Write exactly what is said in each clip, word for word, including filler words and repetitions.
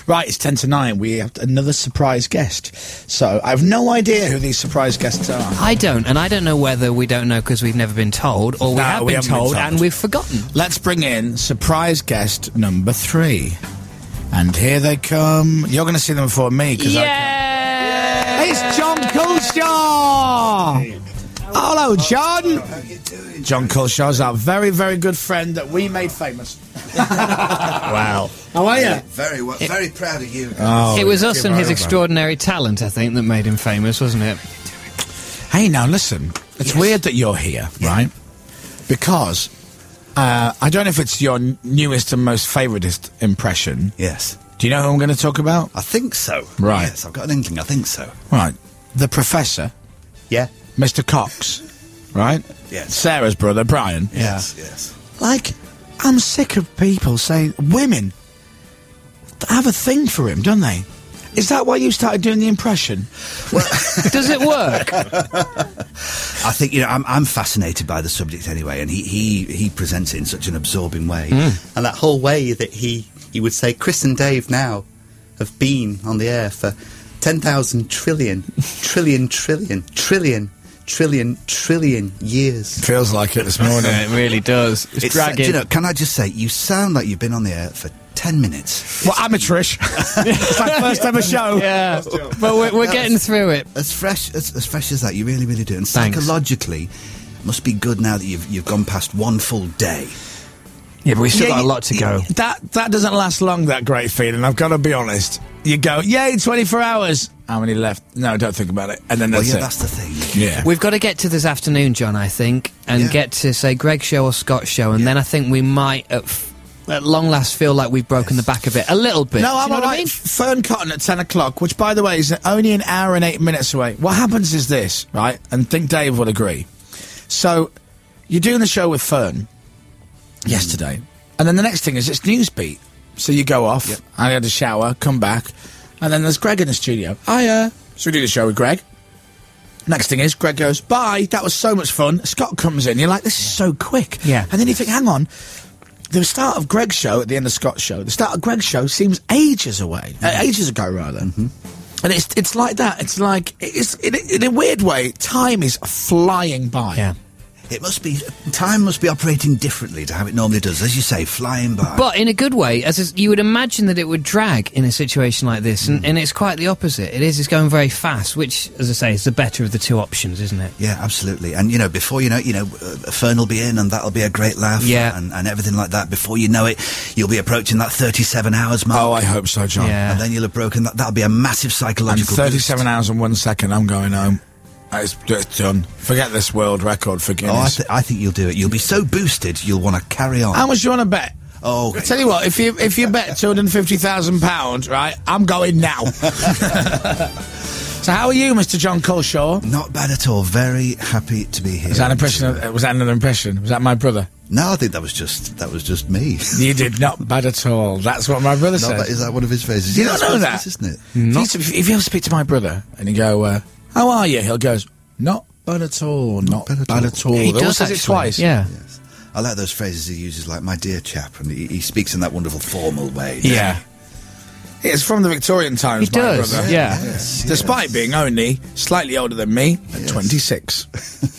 Right, it's ten to nine. We have another surprise guest. So, I have no idea who these surprise guests are. I don't, and I don't know whether we don't know because we've never been told, or we No, have we been, haven't been told, told. and we've forgotten. Let's bring in surprise guest number three. And here they come. You're going to see them before me, because I Yeah! It's John Culshaw! Hello, John! How you doing? John Culshaw's our very, very good friend that we made famous. Wow. How are you? Very well, very proud of you. Oh, It was us and his right. extraordinary talent, I think, that made him famous, wasn't it? Hey, now listen. It's Yes. weird that you're here, right? Because uh, I don't know if it's your n- newest and most favouriteest impression. Yes, Do you know who I'm going to talk about? I think so. Right. Yes, I've got an inkling. I think so. Right. The Professor, Yeah. Mister Cox, right? Yes. Sarah's brother, Brian. Yes. Yes. Like, I'm sick of people saying women have a thing for him, don't they? Is that why you started doing the impression? Does it work? I think you know I'm, I'm fascinated by the subject anyway, and he he he presents it in such an absorbing way, And that whole way that he, he would say, Chris and Dave now have been on the air for ten thousand trillion, trillion, trillion, trillion, trillion, trillion years. Feels like it this morning. it really does. It's, It's, dragging. do you know, can I just say, you sound like you've been on the air for ten minutes. Well, amateurish. It's my first ever show. yeah, but we're, we're getting through it. As fresh as, as fresh as that, you really, really do. And Thanks. psychologically, it must be good now that you've you've gone past one full day. Yeah, but we've still Yeah, got a you- lot to go. That that doesn't last long, that great feeling, I've got to be honest. You go, yay, twenty-four hours. How many left? No, don't think about it. And then Well, that's yeah, it. that's the thing. yeah. We've got to get to this afternoon, John, I think, and Yeah. get to, say, Greg's show or Scott's show, and Yeah. then I think we might, at, f- at long last, feel like we've broken the back of it. A little bit. No, Do I'm you know all what I right. mean? Fern Cotton at ten o'clock, which, by the way, is only an hour and eight minutes away. What happens is this, right? And think Dave will agree. So, you're doing the show with Fern yesterday, and then the next thing is it's Newsbeat. So you go off, Yep. I had a shower, come back, and then there's Greg in the studio. Hiya. So we do the show with Greg. Next thing is, Greg goes, bye, that was so much fun. Scott comes in, you're like, this is so quick. Yeah. And then you think, hang on, the start of Greg's show at the end of Scott's show, the start of Greg's show seems ages away. Uh, ages ago, rather. Mm-hmm. And it's it's like that. It's like, it's in, a- in a weird way, time is flying by. Yeah. It must be time must be operating differently to how it normally does, as you say, flying by. But in a good way, as is, you would imagine that it would drag in a situation like this, and, and it's quite the opposite. It is, it's going very fast, which, as I say, is the better of the two options, isn't it? yeah, absolutely. And you know, before you know it, you know, uh, Fern will be in, and that'll be a great laugh. Yeah. and, and everything like that. Before you know it, you'll be approaching that thirty-seven hours mark. Oh, I hope so, John. Yeah. And then you'll have broken that. That'll be a massive And psychological. thirty-seven boost. hours and one second, I'm going home. It's, it's done. Forget this world record for Oh, I, Guinness. th- I think you'll do it. You'll be so boosted, you'll want to carry on. How much do you want to bet? Oh, I tell you what, if you if you bet two hundred fifty thousand pounds, right, I'm going now. So how are you, Mister John Culshaw? not bad at all. Very happy to be here. Was that an impression? Of, was that another impression? Was that my brother? No, I think that was just that was just me. You did not bad at all. That's what my brother Not said. bad- is that one of his phrases? You Yeah, don't that's know what it that? is, isn't it? If you, if you ever speak to my brother and you go, uh, "How are you?" He'll goes, "Not bad at all. Not, bad bad, at at all." all." He They all does says it actually. twice. Yeah. Yes. I like those phrases he uses, like "my dear chap," and he, he speaks in that wonderful formal way. Yeah. It's from the Victorian times, He my does, brother. yeah. Yes, Despite yes. being only slightly older than me at Yes. twenty-six.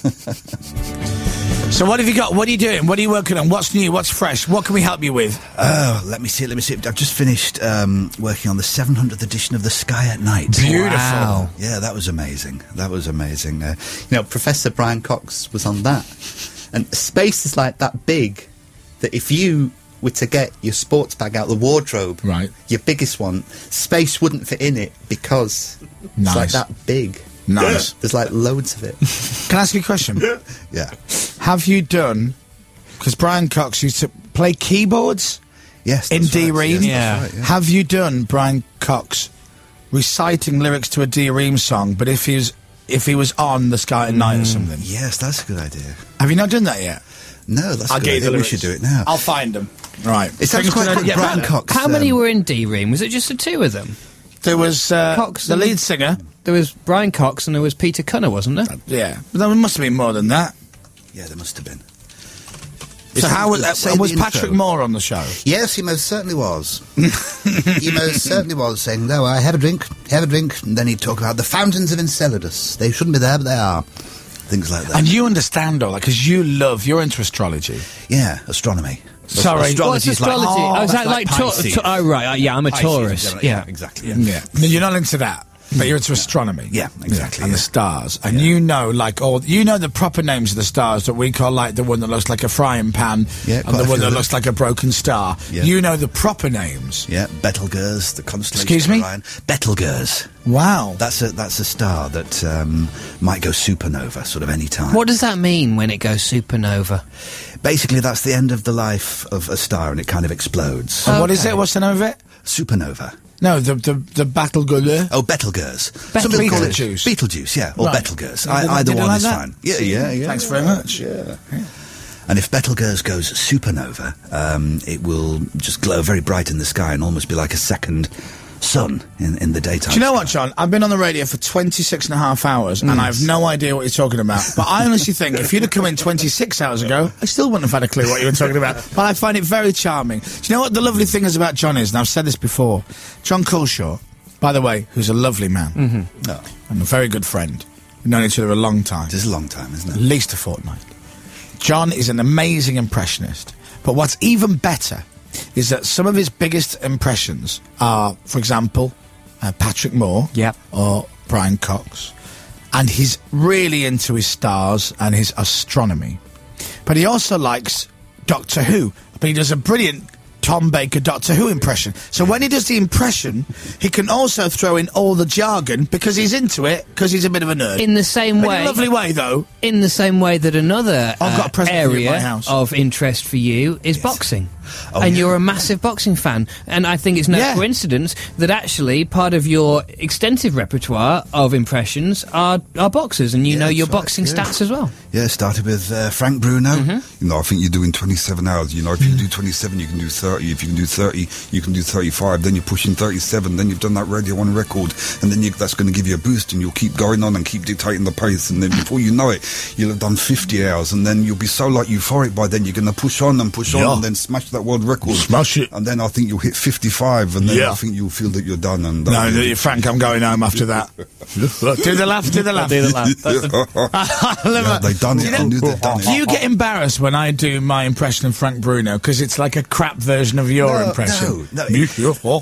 So what have you got? What are you doing? What are you working on? What's new? What's fresh? What can we help you with? Oh, let me see. Let me see. I've just finished um, working on the seven hundredth edition of The Sky at Night. Beautiful. Wow. Yeah, that was amazing. That was amazing. Uh, You know, Professor Brian Cox was on that. And space is like that big that if you were to get your sports bag out of the wardrobe, Right. your biggest one, space wouldn't fit in it because Nice. it's like that big. Nice. There's like loads of it. Can I ask you a question? yeah. Have you done... Because Brian Cox used to play keyboards Yes. in that's right. D-Ream. Yes, Yeah. that's right, yeah. Have you done Brian Cox reciting lyrics to a D-Ream song, but if he was, if he was on The Sky at Night or something? Yes, that's a good idea. Have you not done that yet? No, that's a I'll good get you idea. the We lyrics. should do it now. I'll find them. Right. It sounds Things quite to good. get Brian better. Cox. How many um, were in D-Ream? Was it just the two of them? There was uh, Cox the and- lead singer. There was Brian Cox and there was Peter Cunner, wasn't there? Yeah, but there must have been more than that. Yeah, there must have been. So how was, Say uh, was the Patrick intro. Moore on the show? Yes, he most certainly was. He most certainly was saying, no, I have a drink, have a drink, and then he'd talk about the fountains of Enceladus. They shouldn't be there, but they are. Things like that. And you understand all that because you love, you're into astrology. Yeah, astronomy. Sorry. What's Astrology's like- astrology? oh, oh, is that's that like... like to- Pisces. to- oh, right. Uh, yeah, I'm a Pisces in Taurus. general, Yeah. exactly. Yeah. Yeah. No, you're not into that. But you're into astronomy. Yeah, exactly, And yeah. the stars. And you know, like, all, you know the proper names of the stars that we call, like, the one that looks like a frying pan Yeah, and quite the a one few that of looks them. like a broken star. Yeah. You know the proper names. Yeah, Betelgeuse, the constellation Excuse of me? Orion. Betelgeuse. Wow. That's a that's a star that um, might go supernova sort of any time. What does that mean when it goes supernova? Basically, that's the end of the life of a star, and it kind of explodes. And what is Okay. it? What's the name of it? Supernova. No, the the, the battle good. Oh, Betelgeuse. Betel- Some people call it Betelgeuse. Betelgeuse, yeah, or Right. Betelgeuse. Did I, I- either did I one like is that? fine. Yeah, yeah, yeah. Thanks very much. Yeah. And if Betelgeuse goes supernova, um, it will just glow very bright in the sky and almost be like a second sun in, in the daytime. Do you know what, John? I've been on the radio for twenty-six and a half hours, and I have no idea what you're talking about. But I honestly think if you'd have come in twenty-six hours ago, I still wouldn't have had a clue what you were talking about. But I find it very charming. Do you know what the lovely thing is about John is, and I've said this before, John Culshaw, by the way, who's a lovely man, mm-hmm. No, and a very good friend. We've known each other a long time. it is a long time, isn't At it? least a fortnight. John is an amazing impressionist. But what's even better is that some of his biggest impressions are, for example, uh, Patrick Moore Yep. or Brian Cox. And he's really into his stars and his astronomy. But he also likes Doctor Who. But he does a brilliant Tom Baker Doctor Who impression. So when he does the impression, he can also throw in all the jargon because he's into it, because he's a bit of a nerd. In the same In a way... lovely way, though. In the same way that another I've got a uh, present for you at my area house. of interest for you is boxing. Oh, and yeah. you're a massive boxing fan. And I think it's no Yeah. coincidence that actually part of your extensive repertoire of impressions are, are boxers, and you Yeah, know your that's right, boxing yeah. stats as well. Yeah, started with uh, Frank Bruno. You know, I think you're doing twenty-seven hours. You know, if you can do twenty-seven, you can do thirty. If you can do thirty, you can do thirty-five. Then you're pushing thirty-seven. Then you've done that Radio one record. And then you, that's going to give you a boost, and you'll keep going on and keep dictating the pace. And then before you know it, you'll have done fifty hours. And then you'll be so, like, euphoric by then, you're going to push on and push on Yeah. and then smash that world record. Smash it. And then I think you'll hit fifty-five. And then Yeah. I think you'll feel that you're done. And No, that'll be- no, Frank, I'm going home after that. do the laugh, do the laugh. Do the laugh. That's the- I love Yeah, it. they done Do it. you I know- knew they'd done it. Do you get embarrassed when I do my impression of Frank Bruno? Because it's like a crap version of your No, impression. no, no.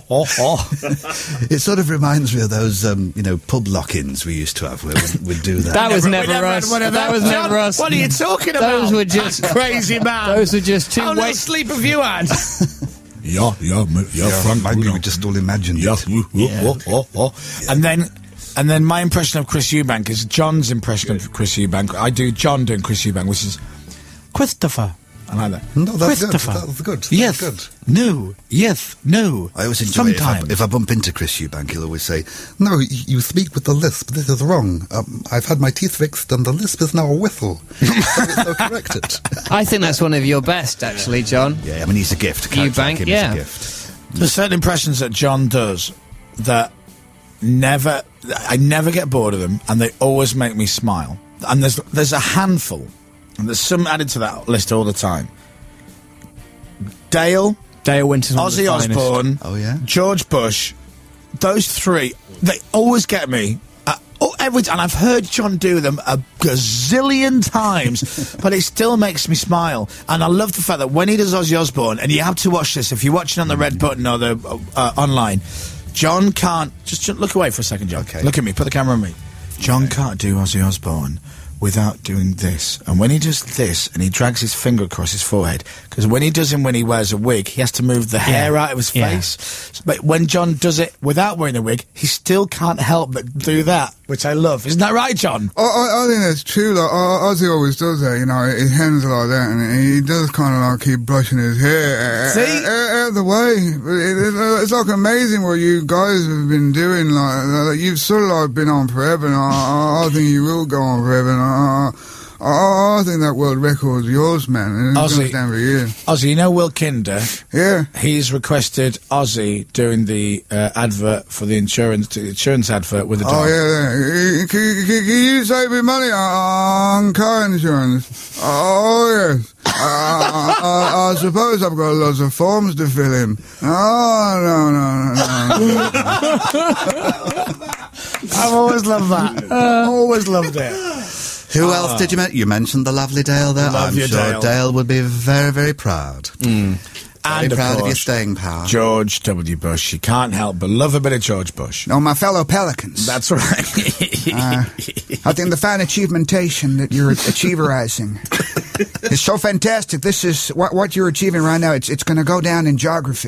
It sort of reminds me of those, um, you know, pub lock-ins we used to have where we'd, we'd do that. That was Never- we never never had us. one of That those. was John, never us. What are you talking about? Those were just- crazy man. Those were just two How little wait- sleep have you had? yeah, yeah, yeah, Yeah, Frank maybe Bruno. we just all imagined Yeah. it. Oh, oh, oh. And then, and then my impression of Chris Eubank is John's impression of Chris Eubank. I do John doing Chris Eubank, which is Christopher. I like that. No, that's good. Christopher. That was good. That's Yes. good. No. Yes. No. I always enjoy it. If I, Sometimes. if I bump into Chris Eubank, he'll always say, No, y- you speak with the lisp. This is wrong. Um, I've had my teeth fixed, and the lisp is now a whistle. so correct it. I think that's one of your best, actually, John. Yeah, I mean, he's a gift. A character Eubank, like him is yeah. a gift. There's certain impressions that John does that never, I never get bored of them, and they always make me smile. And there's there's a handful, and there's some added to that list all the time. Dale, Dale Winter's one of the Ozzy finest. Osbourne, Oh, yeah? George Bush, those three, they always get me. Uh, oh, every and I've heard John do them a gazillion times, but it still makes me smile. And I love the fact that when he does Ozzy Osbourne, and you have to watch this if you're watching on the red button or the uh, online, John can't just, just look away for a second, John. Okay. Look at me. Put the camera on me. John can't do Ozzy Osbourne without doing this. And when he does this, and he drags his finger across his forehead, because when he does him when he wears a wig, he has to move the hair out of his Yeah. face. But when John does it without wearing a wig, he still can't help but do that, which I love. Isn't that right, John? I, I, I think that's true. Like O- Ozzy always does that, you know. His hands like that, and he does kind of like keep brushing his hair See? out, out of the way. But it, it, it's like amazing what you guys have been doing. Like, like you've sort of like been on forever, and I, I, I think you will go on forever. And I, I Oh, I think that world record's yours, man. And it Ozzy. goes down for you. Ozzy, you know Will Kinder? Yeah. He's requested Ozzy doing the uh, advert for the insurance the insurance advert with a dog. Oh, yeah, yeah. Can, can, can you save me money on car insurance? Oh, yes. uh, I, I suppose I've got lots of forms to fill in. Oh, no, no, no, no. I've always loved that. Uh, always loved it. Who else did you mention? You mentioned the lovely Dale there. Love I'm you, sure Dale. Dale. would be very, very proud. And Very of proud of your course, staying power. George W. Bush. You can't help but love a bit of George Bush. No, my fellow Pelicans. That's right. Uh, I think the fan achievementation that you're achieverizing is so fantastic. This is what what you're achieving right now. It's it's going to go down in geography.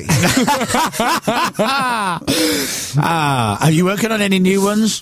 Ah, are you working on any new ones?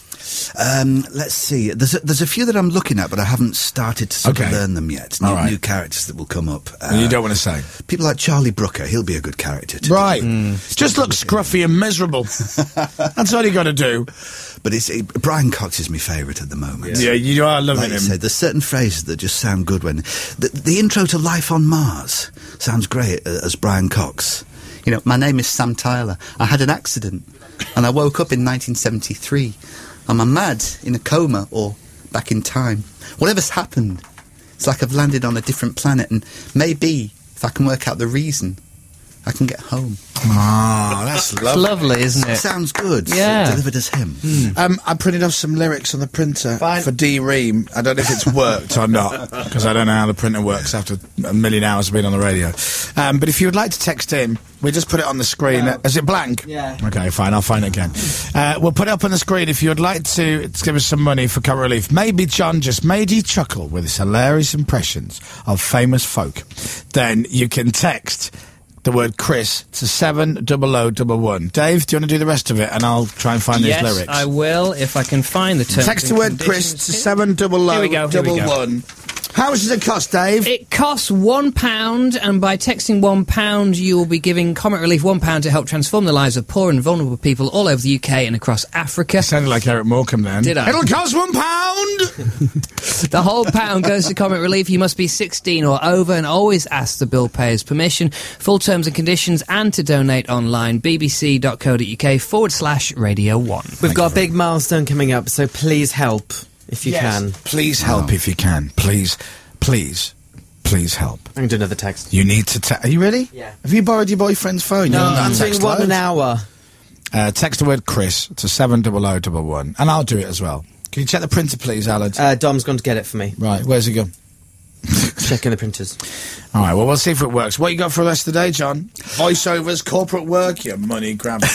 Um, let's see. There's a, there's a few that I'm looking at, but I haven't started to sort Okay. of learn them yet. New, All right. new characters that will come up. Uh, you don't want to say. people like Charlie Brooker. He'll be a good character. To Right. do. Just look scruffy and miserable. That's all you got to do. But it's it, Brian Cox is my favourite at the moment. Yeah, you are loving Like you him. said, there's certain phrases that just sound good when the, the intro to Life on Mars sounds great uh, as Brian Cox. You know, my name is Sam Tyler. I had an accident, and I woke up in nineteen seventy-three. Am I mad, in a coma, or back in time? Whatever's happened, it's like I've landed on a different planet, and maybe if I can work out the reason, I can get home. Ah, that's It's lovely. lovely, isn't it? Sounds good. Yeah. Delivered as him. Um, I printed off some lyrics on the printer Fine. for D Ream. I don't know if it's worked or not, because I don't know how the printer works after a million hours of being on the radio. Um, but if you would like to text in, we just put it on the screen. Uh, Is it blank? Yeah. Okay, fine, I'll find it again. Uh, we'll put it up on the screen if you would like to, to give us some money for cover relief. Maybe John just made you chuckle with his hilarious impressions of famous folk. Then you can text the word Chris to seven double oh double one. Dave, do you want to do the rest of it, and I'll try and find Yes, these lyrics. I will if I can find the terms. Text the and word Chris conditions to here. seven double Here oh we go, here we double go. one. How much does it cost, Dave? It costs one pound, and by texting one pound, you will be giving Comic Relief one pound to help transform the lives of poor and vulnerable people all over the U K and across Africa. Sounded like Eric Morecambe then. Did I? It'll cost one pound. The whole pound goes to Comic Relief. You must be sixteen or over and always ask the bill payer's permission. Full terms and conditions and to donate online, bbc.co.uk forward slash Radio one. We've got a big milestone coming up, so please help if you can. Please help if you can. Please, please, please help. I can do another text. You need to. Te- Are you ready? Yeah. Have you borrowed your boyfriend's phone? No, You haven't I'm done doing text one an loads? hour. Uh, text the word Chris to seven double oh double one, and I'll do it as well. Can you check the printer, please, Alan? Uh, Dom's gone to get it for me. right, where's he gone? Checking the printers. All right, well, we'll see if it works. What you got for the rest of the day, John? Voiceovers, corporate work, your money grabbing.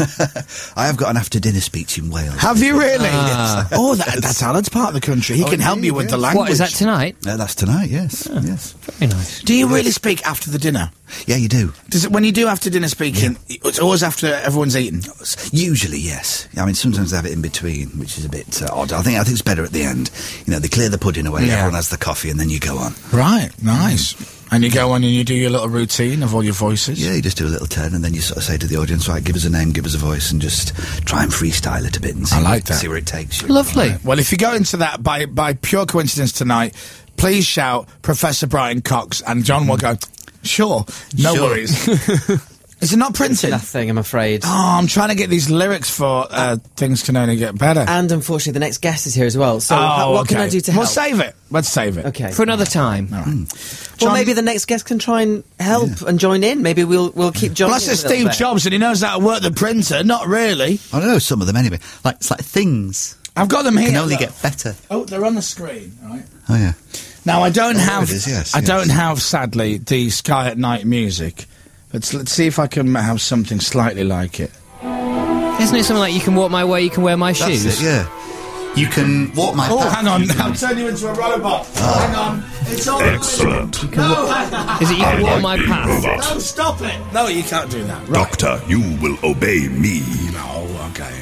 I have got an after-dinner speech in Wales. Have you really? Ah. Oh, that, that's Alan's part of the country. He Oh, can help indeed, you with yes. the language. What, is that tonight? Uh, that's tonight, yes. Yes. Very nice. Do you really speak after the dinner? Yeah, you do. Does it, when you do after dinner speaking, it's always after everyone's eaten? Usually, yes. I mean, sometimes they have it in between, which is a bit uh, odd. I think I think it's better at the end. You know, they clear the pudding away, Yeah. everyone has the coffee, and then you go on. Right, nice. And you go on and you do your little routine of all your voices? Yeah, you just do a little turn, and then you sort of say to the audience, right, give us a name, give us a voice, and just try and freestyle it a bit and see, I like that. see where it takes you. Lovely. Well, if you go into that by, by pure coincidence tonight, please shout Professor Brian Cox, and John will go, sure, no Sure. worries. Is it not printed? Nothing, I'm afraid. Oh, I'm trying to get these lyrics for uh, Things Can Only Get Better. And unfortunately, the next guest is here as well. So, oh, how- what can okay. I do to We'll help? save it. Let's save it. Okay. For another time. All right. Well, John- maybe the next guest can try and help and join in. Maybe we'll we'll keep joining. Well, that's in a it, little Steve bit. Jobs, and he knows how to work the printer. Not really. I know some of them anyway. Like it's like things I've got them here. can only look. get better. Oh, they're on the screen, right? Oh yeah. Now, I don't Oh, there have, it is, yes, I yes. don't have, sadly, the Sky at Night music. Let's, let's see if I can have something slightly like it. Isn't it something like you can walk my way, you can wear my That's shoes? it. Yeah. You can walk my Oh, path. hang on, I'll turn you into a robot. Hang on, it's all Excellent. No, hang on. Is it you can walk my path? Robot. No, stop it. No, you can't do that. Right. Doctor, you will obey me. No, okay.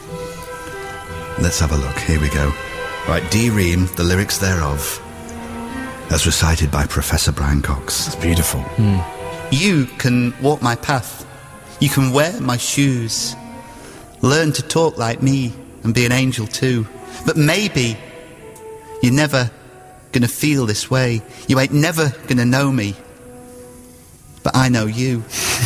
Let's have a look. Here we go. Right, D Ream, the lyrics thereof, as recited by Professor Brian Cox. It's beautiful. You can walk my path. You can wear my shoes. Learn to talk like me and be an angel too. But maybe you never gonna feel this way. You ain't never gonna know me. But I know you.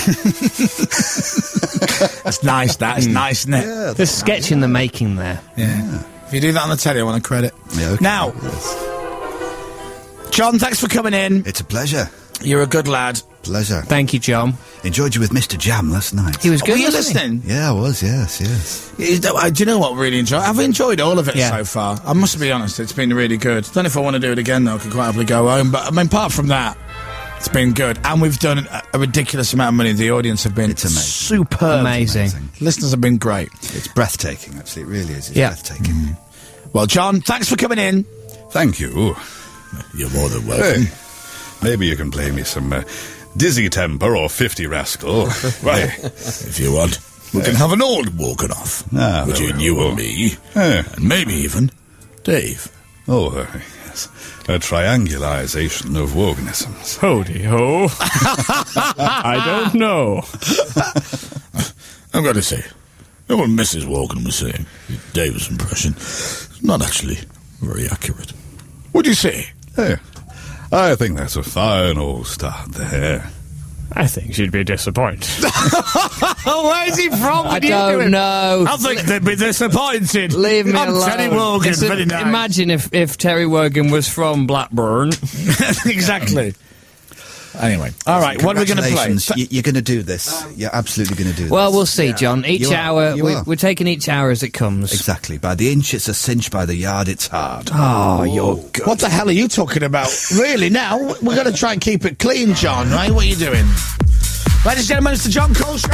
That's nice, that. It's nice, isn't it? Yeah, There's sketch in the making there. Yeah. If you do that on the telly, I want a credit. Yeah, okay. Now, John, thanks for coming in. It's a pleasure. You're a good lad. Pleasure. Thank you, John. Enjoyed you with Mister Jam last night. He was good. Were you wasn't he? listening? Yeah, I was, yes, yes. Is that- I- Do you know what I really enjoyed? I've enjoyed all of it Yeah. so far. I must be honest, it's been really good. Don't know if I want to do it again, though. I could quite happily go home. But, I mean, apart from that, it's been good. And we've done a, a ridiculous amount of money. The audience have been It's amazing. superb. Amazing. Amazing. Listeners have been great. It's breathtaking, actually. It really is. It's Yeah. breathtaking. Well, John, thanks for coming in. Thank you. You're more than welcome. Hey, maybe you can play me some uh, Dizzy Temper or fifty Rascal. Right. If you want. We can have an old walking off. Ah, between there we you go. and me. Eh. And maybe even Dave. Oh, uh, yes. A triangularization of organisms. Howdy ho. I don't know. I've got to say, what Missus Wogan was saying, Dave's impression, is not actually very accurate. What do you say? Hey, I think that's a fine old start there. I think she'd be disappointed. Where's he from? I don't know. I think they'd be disappointed. Leave me I'm alone. Terry Wogan, It's a- very nice. Imagine if, if Terry Wogan was from Blackburn. Exactly. Anyway, all right, what are we going to play? Congratulations. You- You're going to do this. You're absolutely going to do this. Well, we'll see, John. Each You are. hour, You we, are. we're taking each hour as it comes. Exactly. By the inch, it's a cinch. By the yard, it's hard. Oh, you're good. What the hell are you talking about? Really, now? We're going to try and keep it clean, John, right? What are you doing? Ladies and gentlemen, it's the John Cole Show.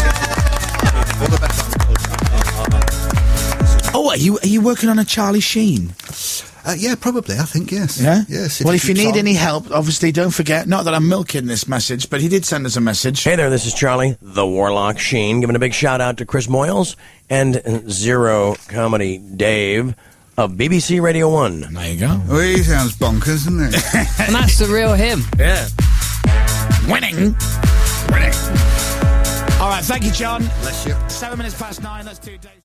Oh, are you, are you working on a Charlie Sheen? Uh, yeah, probably. I think, yes. Yeah? Yes. Well, if you keeps need on. any help, obviously don't forget, not that I'm milking this message, but he did send us a message. Hey there, this is Charlie, the Warlock Sheen, giving a big shout out to Chris Moyles and Zero Comedy Dave of B B C Radio one. There you go. Well, he sounds bonkers, doesn't he? And that's the real him. Yeah. Winning. Winning. All right, thank you, John. Bless you. Seven minutes past nine, let's do Dave.